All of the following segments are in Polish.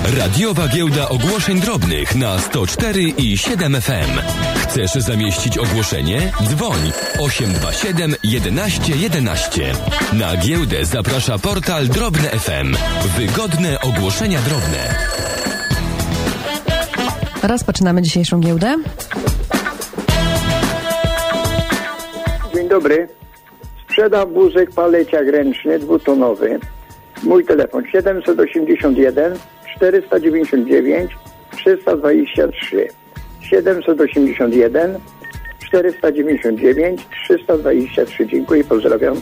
Radiowa Giełda Ogłoszeń Drobnych na 104 i 7 FM. Chcesz zamieścić ogłoszenie? Dzwoń 827 11 11. Na giełdę zaprasza portal Drobne FM. Wygodne ogłoszenia drobne. Rozpoczynamy dzisiejszą giełdę. Dzień dobry. Sprzedam wózek paleciak ręczny dwutonowy. Mój telefon 781 499 323. 781 499 323. Dziękuję, pozdrawiam.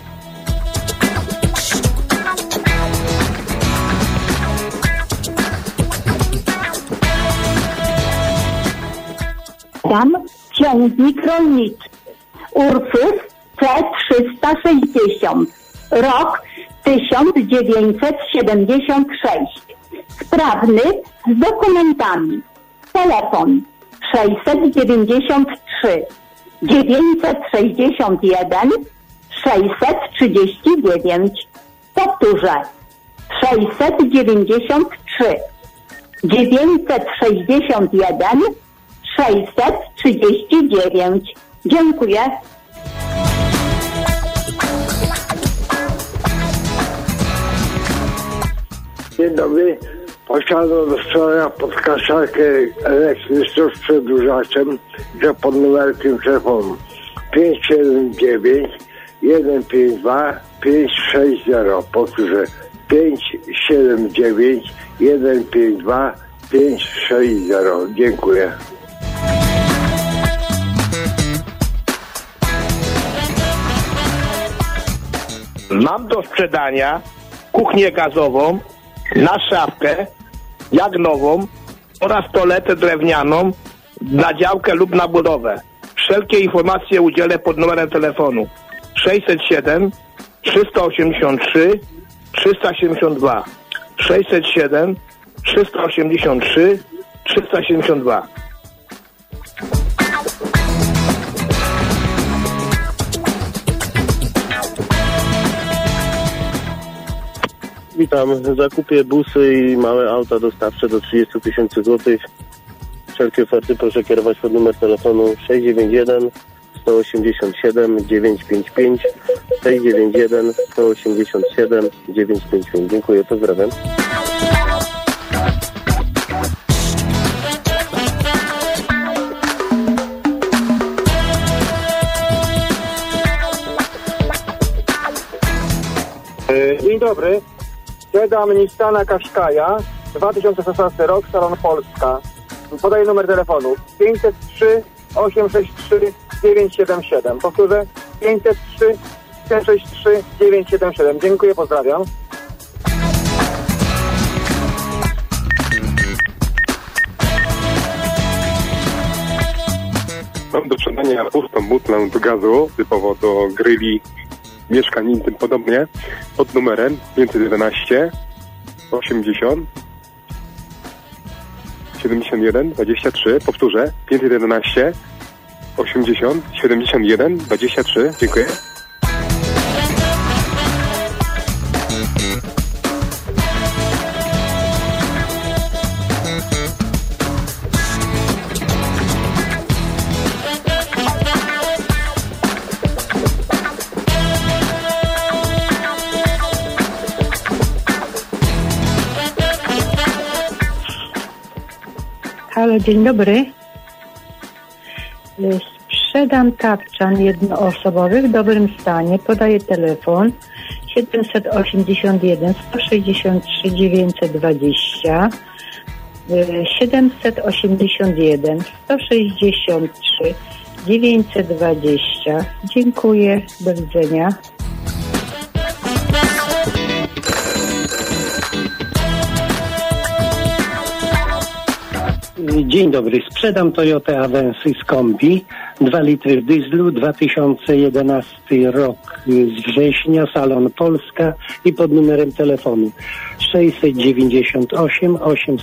Tam ciągnik rolniczy Ursus C360, rok 1976, sprawny, z dokumentami. Telefon 693 961 639. Powtórzę, 693 961 639. Dziękuję. Dzień dobry. Posiadam do wczoraj podkaszarkę elektryczną z przedłużaczem, że pod numerkiem telefonu 579 152 560. Powtórzę, 579 152 560. Dziękuję. Mam do sprzedania kuchnię gazową na szafkę, jak nową, oraz toaletę drewnianą na działkę lub na budowę. Wszelkie informacje udzielę pod numerem telefonu 607 383 372. 607 383 372. Witam. Zakupię busy i małe auta dostawcze do 30 000 złotych. Wszelkie oferty proszę kierować pod numer telefonu 691 187 955 691 187 955. Dziękuję, pozdrawiam. Dzień dobry. Sprzedam Nissana Qashqai'a, 2016 rok, Salon Polska. Podaję numer telefonu 503 863 977. Powtórzę, 503 863 977. Dziękuję, pozdrawiam. Mam do sprzedania pustą butlę do gazu, typowo do grilli, mieszkań i tym podobnie, pod numerem 511 80 71 23. Powtórzę, 511 80 71 23. Dziękuję. Halo, dzień dobry. Sprzedam tapczan jednoosobowy w dobrym stanie. Podaję telefon 781 163 920 781 163 920. Dziękuję, do widzenia. Dzień dobry, sprzedam Toyota Avensis Kombi, 2 litry w dieslu, 2011 rok z września, Salon Polska i pod numerem telefonu 698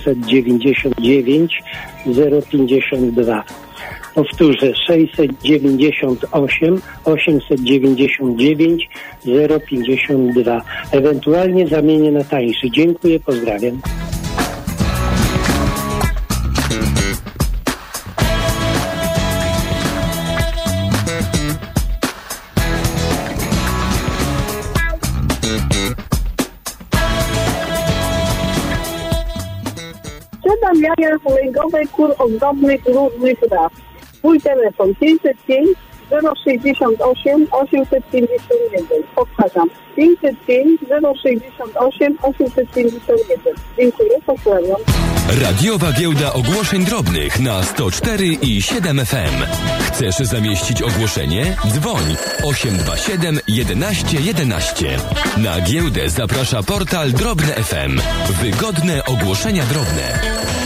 899 052. Powtórzę, 698 899 052. Ewentualnie zamienię na tańszy. Dziękuję, pozdrawiam. Sprzedam jaja lęgowe kur ozdobnych różnych ras. Mój telefon 505 068 851. Powtarzam. 505 068 851. Dziękuję, pozdrawiam. Radiowa Giełda Ogłoszeń Drobnych na 104 i 7 FM. Chcesz zamieścić ogłoszenie? Dzwoń 827 11 11. Na giełdę zaprasza portal Drobne FM. Wygodne ogłoszenia drobne.